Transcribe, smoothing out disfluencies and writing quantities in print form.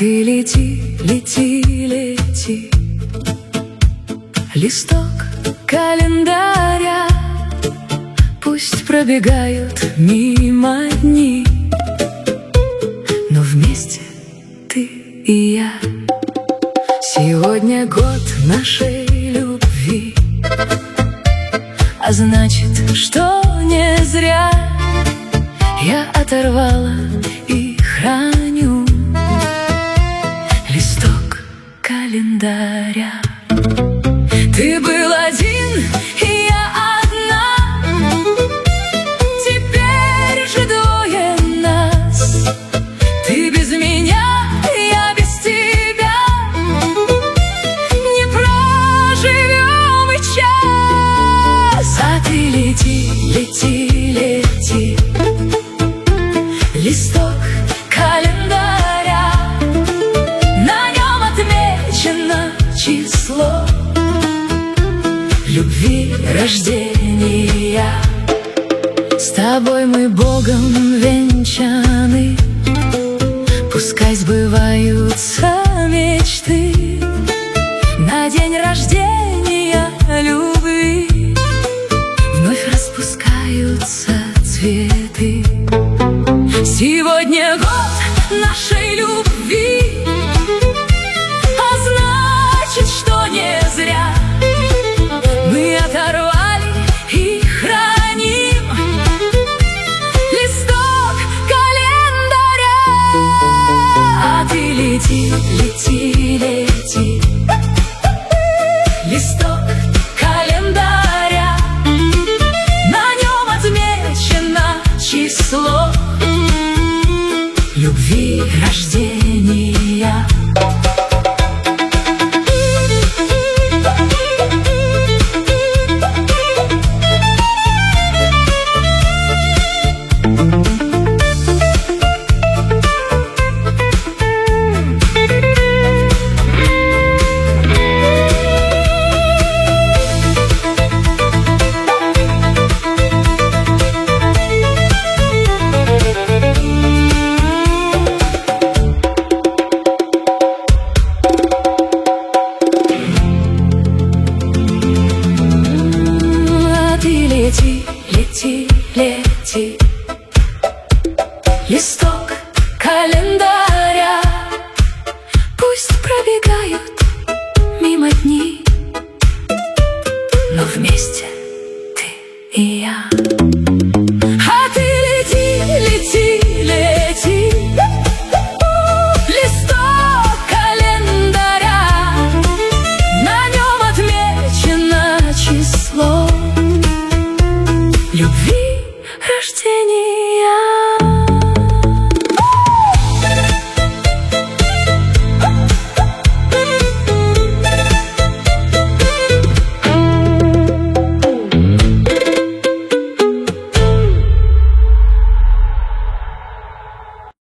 ты лети, лети, лети. Листок календаря, пусть пробегают мимо дни, но вместе ты и я. Сегодня год нашей любви, а значит, что не зря я оторвала и храню листок календаря. Ты был один, и я одна, теперь же двое нас. Ты без меня, я без тебя, не проживем и час. А ты лети, лети, лети. Листок календаря, на нем отмечено число любви рождения. С тобой мы Богом венчаны, пускай сбываются мечты. На день рождения любви вновь распускаются цветы. Сегодня год нашей любви, а значит, что не зря мы оторвали и храним листок календаря. А ты лети, лети, лети. Листок календаря, на нем отмечено число любви рождения. Лети, лети, лети. Листок календаря, пусть пробегают мимо дни, но вместе ты и я.